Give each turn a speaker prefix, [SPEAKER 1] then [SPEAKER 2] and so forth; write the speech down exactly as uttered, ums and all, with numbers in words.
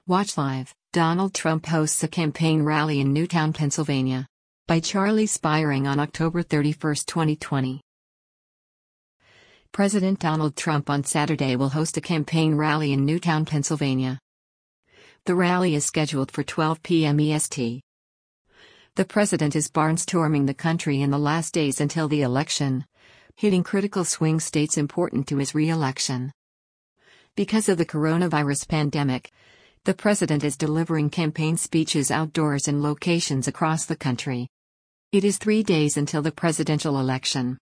[SPEAKER 1] Watch live. Donald Trump hosts a campaign rally in Newtown, Pennsylvania. By Charlie Spiring on October thirty-first, twenty twenty. President Donald Trump on Saturday will host a campaign rally in Newtown, Pennsylvania. The rally is scheduled for twelve p m E S T. The president is barnstorming the country in the last days until the election, hitting critical swing states important to his re-election. Because of the coronavirus pandemic, the president is delivering campaign speeches outdoors in locations across the country. It is three days until the presidential election.